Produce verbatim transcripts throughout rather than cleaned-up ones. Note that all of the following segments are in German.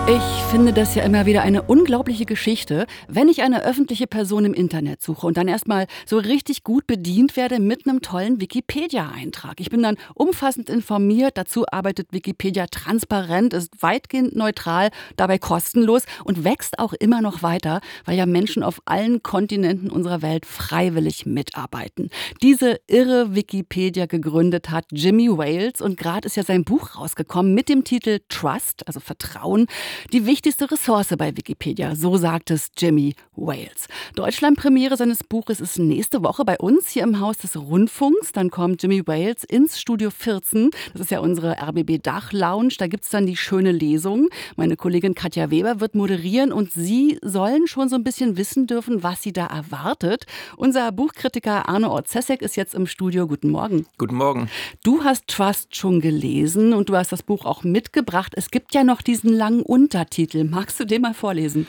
Ich finde das ja immer wieder eine unglaubliche Geschichte, wenn ich eine öffentliche Person im Internet suche und dann erstmal so richtig gut bedient werde mit einem tollen Wikipedia-Eintrag. Ich bin dann umfassend informiert, dazu arbeitet Wikipedia transparent, ist weitgehend neutral, dabei kostenlos und wächst auch immer noch weiter, weil ja Menschen auf allen Kontinenten unserer Welt freiwillig mitarbeiten. Diese irre Wikipedia gegründet hat Jimmy Wales und gerade ist ja sein Buch rausgekommen mit dem Titel Trust, also Vertrauen. Die wichtigste Ressource bei Wikipedia, so sagt es Jimmy Wales. Deutschlandpremiere seines Buches ist nächste Woche bei uns hier im Haus des Rundfunks. Dann kommt Jimmy Wales ins Studio vierzehn. Das ist ja unsere R B B-Dach-Lounge. Da gibt es dann die schöne Lesung. Meine Kollegin Katja Weber wird moderieren und Sie sollen schon so ein bisschen wissen dürfen, was Sie da erwartet. Unser Buchkritiker Arne Orzesek ist jetzt im Studio. Guten Morgen. Guten Morgen. Du hast Trust schon gelesen und du hast das Buch auch mitgebracht. Es gibt ja noch diesen langen Untertitel. Magst du den mal vorlesen?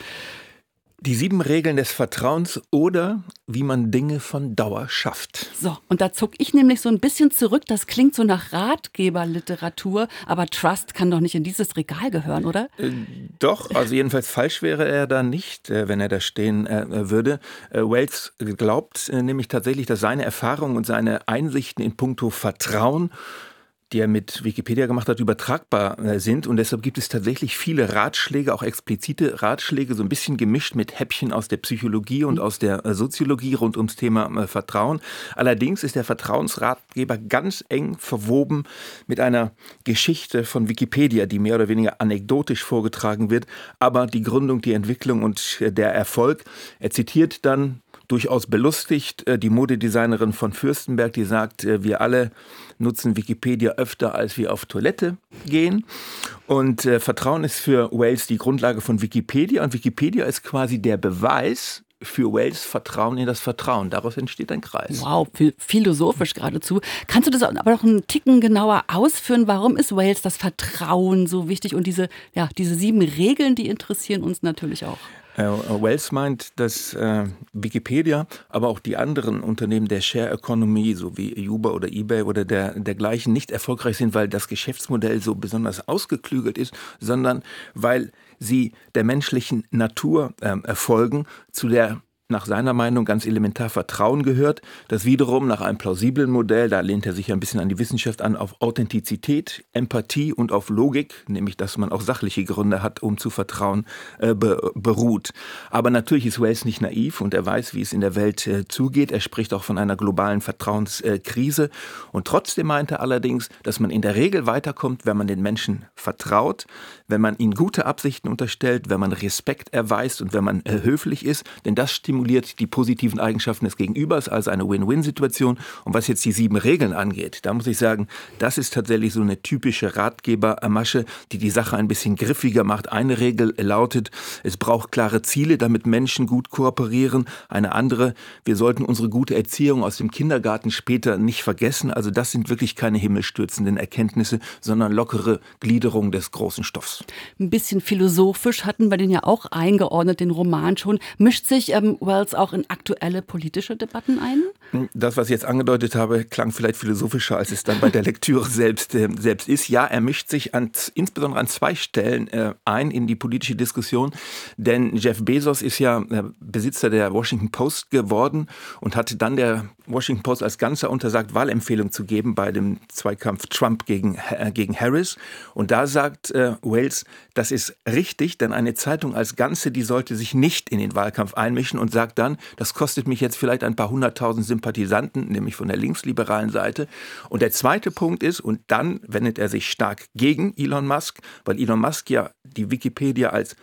Die sieben Regeln des Vertrauens oder wie man Dinge von Dauer schafft. So, und da zuck ich nämlich so ein bisschen zurück. Das klingt so nach Ratgeberliteratur, aber Trust kann doch nicht in dieses Regal gehören, oder? Äh, doch, also jedenfalls falsch wäre er da nicht, äh, wenn er da stehen äh, würde. Äh, Wales glaubt äh, nämlich tatsächlich, dass seine Erfahrungen und seine Einsichten in puncto Vertrauen, die er mit Wikipedia gemacht hat, übertragbar sind. Und deshalb gibt es tatsächlich viele Ratschläge, auch explizite Ratschläge, so ein bisschen gemischt mit Häppchen aus der Psychologie und aus der Soziologie rund ums Thema Vertrauen. Allerdings ist der Vertrauensratgeber ganz eng verwoben mit einer Geschichte von Wikipedia, die mehr oder weniger anekdotisch vorgetragen wird. Aber die Gründung, die Entwicklung und der Erfolg, er zitiert dann durchaus belustigt die Modedesignerin von Fürstenberg, die sagt, wir alle nutzen Wikipedia öfter, als wir auf Toilette gehen. Und äh, Vertrauen ist für Wales die Grundlage von Wikipedia. Und Wikipedia ist quasi der Beweis für Wales Vertrauen in das Vertrauen. Daraus entsteht ein Kreis. Wow, philosophisch geradezu. Kannst du das aber noch einen Ticken genauer ausführen? Warum ist Wales das Vertrauen so wichtig? Und diese, ja, diese sieben Regeln, die interessieren uns natürlich auch. Wales meint, dass äh, Wikipedia, aber auch die anderen Unternehmen der Share Economy, so wie Uber oder eBay oder der, dergleichen, nicht erfolgreich sind, weil das Geschäftsmodell so besonders ausgeklügelt ist, sondern weil sie der menschlichen Natur äh, erfolgen, zu der nach seiner Meinung ganz elementar Vertrauen gehört, das wiederum nach einem plausiblen Modell, da lehnt er sich ja ein bisschen an die Wissenschaft an, auf Authentizität, Empathie und auf Logik, nämlich dass man auch sachliche Gründe hat, um zu vertrauen, äh, be- beruht. Aber natürlich ist Wales nicht naiv und er weiß, wie es in der Welt äh, zugeht. Er spricht auch von einer globalen Vertrauenskrise. Und trotzdem meint er allerdings, dass man in der Regel weiterkommt, wenn man den Menschen vertraut, wenn man ihnen gute Absichten unterstellt, wenn man Respekt erweist und wenn man äh, höflich ist, denn das stimuliert die positiven Eigenschaften des Gegenübers, also eine Win-Win-Situation. Und was jetzt die sieben Regeln angeht, da muss ich sagen, das ist tatsächlich so eine typische Ratgebermasche, die die Sache ein bisschen griffiger macht. Eine Regel lautet, es braucht klare Ziele, damit Menschen gut kooperieren. Eine andere, wir sollten unsere gute Erziehung aus dem Kindergarten später nicht vergessen. Also das sind wirklich keine himmelstürzenden Erkenntnisse, sondern lockere Gliederung des großen Stoffs. Ein bisschen philosophisch hatten wir den ja auch eingeordnet, den Roman schon. Mischt sich ähm, Wales auch in aktuelle politische Debatten ein? Das, was ich jetzt angedeutet habe, klang vielleicht philosophischer, als es dann bei der Lektüre selbst, äh, selbst ist. Ja, er mischt sich an, insbesondere an zwei Stellen äh, ein in die politische Diskussion, denn Jeff Bezos ist ja äh, Besitzer der Washington Post geworden und hatte dann der Washington Post als Ganzer untersagt, Wahlempfehlungen zu geben bei dem Zweikampf Trump gegen, äh, gegen Harris. Und da sagt äh, Wales, das ist richtig, denn eine Zeitung als Ganze, die sollte sich nicht in den Wahlkampf einmischen und sagt dann, das kostet mich jetzt vielleicht ein paar hunderttausend Sympathisanten, nämlich von der linksliberalen Seite. Und der zweite Punkt ist, und dann wendet er sich stark gegen Elon Musk, weil Elon Musk ja die Wikipedia als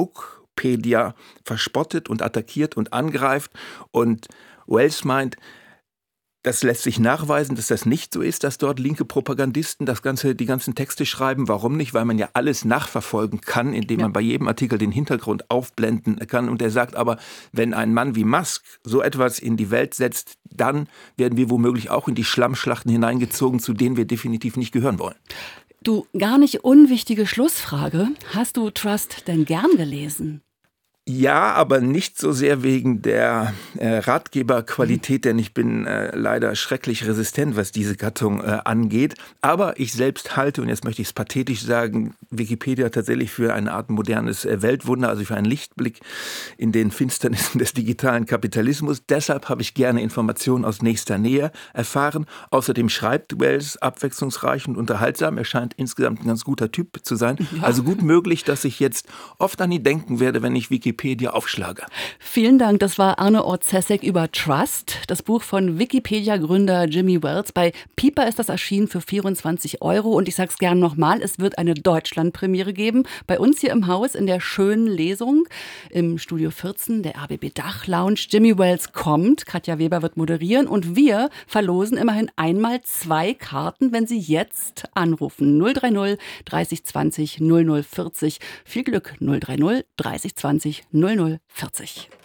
Wokepedia verspottet und attackiert und angreift. Und Wales meint, das lässt sich nachweisen, dass das nicht so ist, dass dort linke Propagandisten das ganze, die ganzen Texte schreiben. Warum nicht? Weil man ja alles nachverfolgen kann, indem man ja bei jedem Artikel den Hintergrund aufblenden kann. Und er sagt aber, wenn ein Mann wie Musk so etwas in die Welt setzt, dann werden wir womöglich auch in die Schlammschlachten hineingezogen, zu denen wir definitiv nicht gehören wollen. Du, gar nicht unwichtige Schlussfrage. Hast du Trust denn gern gelesen? Ja, aber nicht so sehr wegen der äh, Ratgeberqualität, denn ich bin äh, leider schrecklich resistent, was diese Gattung äh, angeht. Aber ich selbst halte, und jetzt möchte ich es pathetisch sagen, Wikipedia tatsächlich für eine Art modernes äh, Weltwunder, also für einen Lichtblick in den Finsternissen des digitalen Kapitalismus. Deshalb habe ich gerne Informationen aus nächster Nähe erfahren. Außerdem schreibt Wells abwechslungsreich und unterhaltsam. Er scheint insgesamt ein ganz guter Typ zu sein. Ja. Also gut möglich, dass ich jetzt oft an ihn denken werde, wenn ich Wikipedia Wikipedia aufschlage. Vielen Dank, das war Arne Orzesek über Trust, das Buch von Wikipedia-Gründer Jimmy Wales. Bei Piper ist das erschienen für vierundzwanzig Euro und ich sage es gern nochmal, es wird eine Deutschlandpremiere geben, bei uns hier im Haus in der schönen Lesung im Studio vierzehn, der R B B Dach Lounge. Jimmy Wales kommt, Katja Weber wird moderieren und wir verlosen immerhin einmal zwei Karten, wenn Sie jetzt anrufen. null drei null dreißig zwanzig null null vierzig. Viel Glück, null drei null dreißig zwanzig null null vierzig.